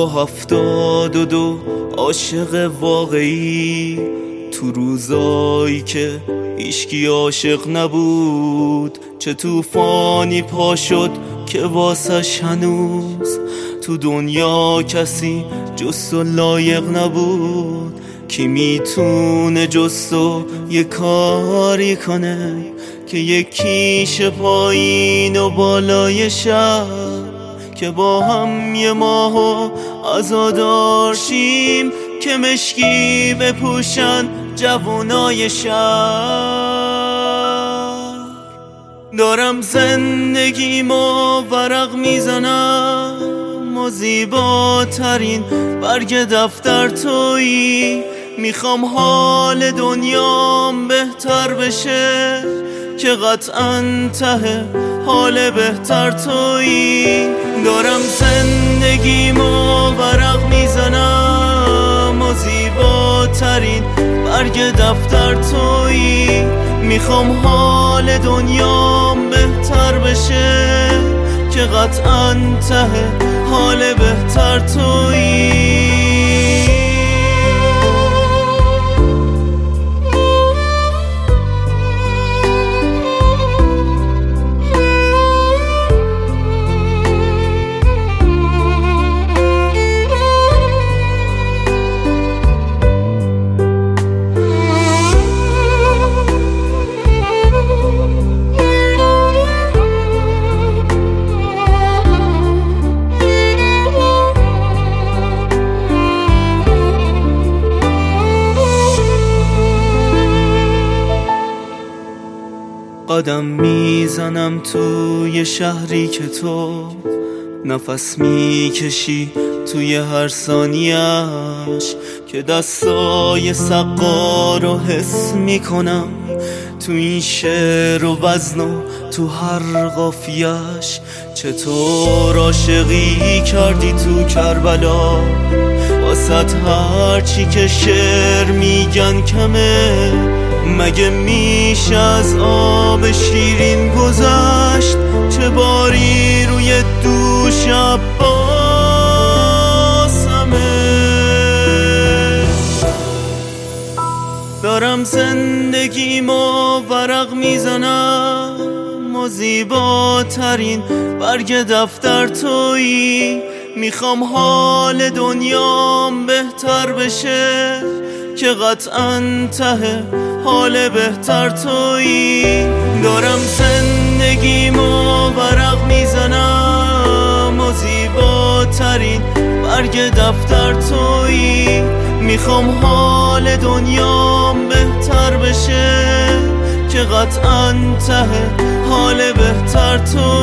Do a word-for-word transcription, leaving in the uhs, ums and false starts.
با هفتاد و دو عاشق واقعی، تو روزایی که هیچکی عاشق نبود، چه توفانی پا شد که واسش هنوز تو دنیا کسی جز تو لایق نبود. کی میتونه جز تو یه کاری کنه که یکیش پایین و بالای شهر، که با هم یه ماهو عزادار شیم، که مشکی بپوشن جوانای شهر. دارم زندگیمو ورق میزنم و زیباترین برگ دفتر تویی. میخوام حال دنیام بهتر بشه، که قطعاً ته حال بهتر تویی. دارم زندگیمو ورق میزنم و زیباترین برگ دفتر تویی. میخوام حال دنیام بهتر بشه، که قطعاً ته حال بهتر تویی. قدم میزنم توی شهری که تو نفس میکشی توی هر ثانیه‌اش، که دستای سقا رو حس میکنم تو این شعر و وزن و تو هر قافیه‌اش. چطور عاشقی کردی تو کربلا، واسط هرچی که شعر میگن کمه. مگه میشه از آب شیرین گذشت، چه باری روی دوش عباسمه. دارم زندگیمو ورق میزنم و زیباترین برگ دفتر تویی. میخوام حال دنیام بهتر بشه، که قطعاً ته حال بهتر تویی. دارم زندگیمو ورق میزنم و زیباترین برگ دفتر تویی. میخوام حال دنیام بهتر بشه، که قطعاً ته حال بهتر تویی.